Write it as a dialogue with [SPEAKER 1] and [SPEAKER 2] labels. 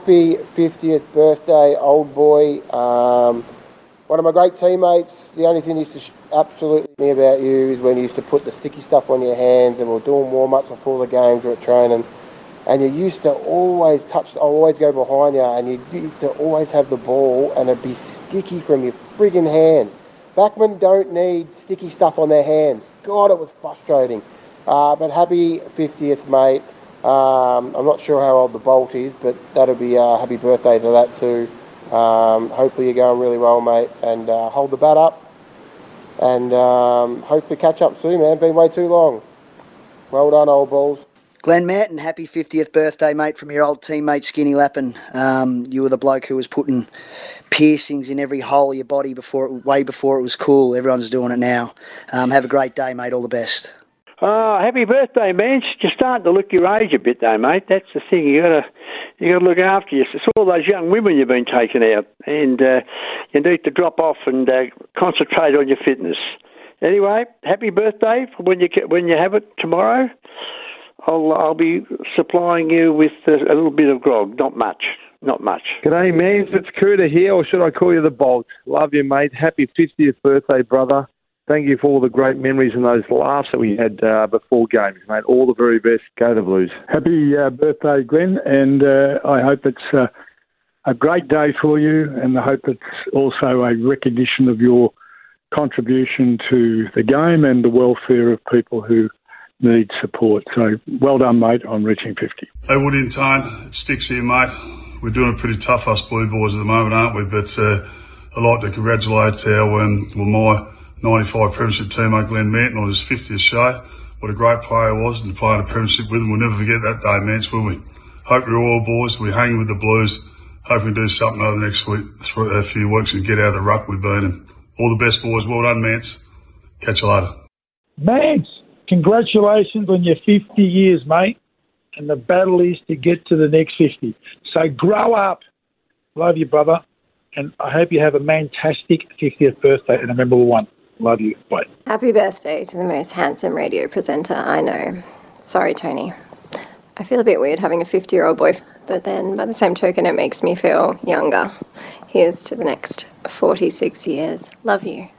[SPEAKER 1] happy 50th birthday, old boy. One of my great teammates. The only thing that used to absolutely me about you is when you used to put the sticky stuff on your hands, and we're doing warm-ups before the games or at training, and you used to always always go behind you, and you used to always have the ball, and it'd be sticky from your friggin' hands. Backmen don't need sticky stuff on their hands. God, it was frustrating. But happy 50th, mate. I'm not sure how old the Bolt is, but that'll be happy birthday to that too. Hopefully you're going really well, mate, and hold the bat up, and hopefully catch up soon, man. Been way too long. Well done, old balls.
[SPEAKER 2] Glenn Merton, happy 50th birthday, mate, from your old teammate Skinny Lappin. You were the bloke who was putting piercings in every hole of your body way before it was cool. Everyone's doing it now. Have a great day, mate. All the best.
[SPEAKER 3] Oh, happy birthday, man. You're starting to look your age a bit, though, mate. That's the thing. You got to look after you. It's all those young women you've been taking out, and you need to drop off and concentrate on your fitness. Anyway, happy birthday for when you have it tomorrow. I'll be supplying you with a little bit of grog. Not much.
[SPEAKER 4] G'day, man. It's Cooter here, or should I call you the Bolt? Love you, mate. Happy 50th birthday, brother. Thank you for all the great memories and those laughs that we had before games, mate. All the very best. Go the Blues.
[SPEAKER 5] Happy birthday, Glenn, and I hope it's a great day for you, and I hope it's also a recognition of your contribution to the game and the welfare of people who need support. So well done, mate, on reaching 50.
[SPEAKER 6] Hey, Woody and Tone, it's Sticks here, mate. We're doing it pretty tough, us Blue Boys, at the moment, aren't we? But I'd like to congratulate my 95 premiership teammate Glenn Merton on his 50th show. What a great player he was, and playing a premiership with him. We'll never forget that day, man, will we? Hope you're all boys. We're hanging with the Blues. Hope we can do something over the next few weeks and get out of the ruck we've been in. All the best, boys. Well done, Mance. Catch you later.
[SPEAKER 7] Mance, congratulations on your 50 years, mate. And the battle is to get to the next 50. So grow up. Love you, brother. And I hope you have a fantastic 50th birthday and a memorable one. Love you. Bye.
[SPEAKER 8] Happy birthday to the most handsome radio presenter I know. Sorry, Tony. I feel a bit weird having a 50-year-old boyfriend, but then by the same token, it makes me feel younger. Here's to the next 46 years. Love you.